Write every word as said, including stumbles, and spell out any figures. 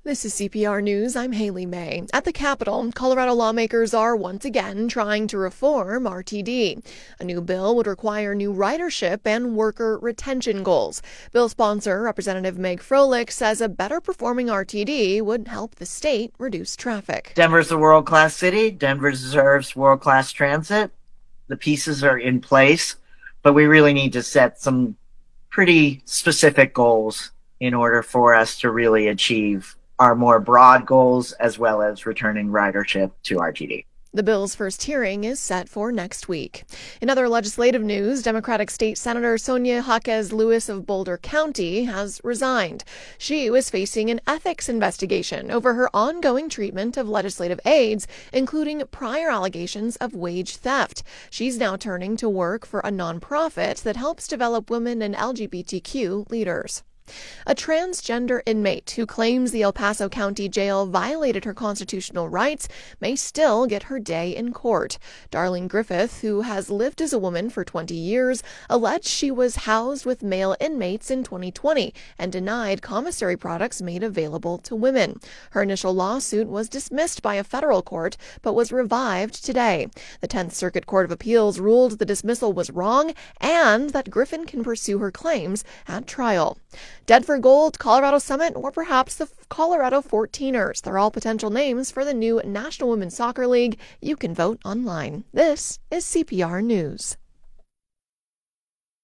This is C P R News. I'm Haley May. At the Capitol, Colorado lawmakers are once again trying to reform R T D. A new bill would require new ridership and worker retention goals. Bill sponsor Representative Meg Froelich says a better performing R T D would help the state reduce traffic. Denver's a world-class city. Denver deserves world-class transit. The pieces are in place, but we really need to set some pretty specific goals in order for us to really achieve our more broad goals, as well as returning ridership to R T D. The bill's first hearing is set for next week. In other legislative news, Democratic State Senator Sonia Jaquez Lewis of Boulder County has resigned. She was facing an ethics investigation over her ongoing treatment of legislative aides, including prior allegations of wage theft. She's now turning to work for a nonprofit that helps develop women and L G B T Q leaders. A transgender inmate who claims the El Paso County Jail violated her constitutional rights may still get her day in court. Darlene Griffith, who has lived as a woman for twenty years, alleged she was housed with male inmates in twenty twenty and denied commissary products made available to women. Her initial lawsuit was dismissed by a federal court but was revived today. The tenth Circuit Court of Appeals ruled the dismissal was wrong and that Griffin can pursue her claims at trial. Dead for Gold, Colorado Summit, or perhaps the Colorado fourteeners. They're all potential names for the new National Women's Soccer League. You can vote online. This is C P R News.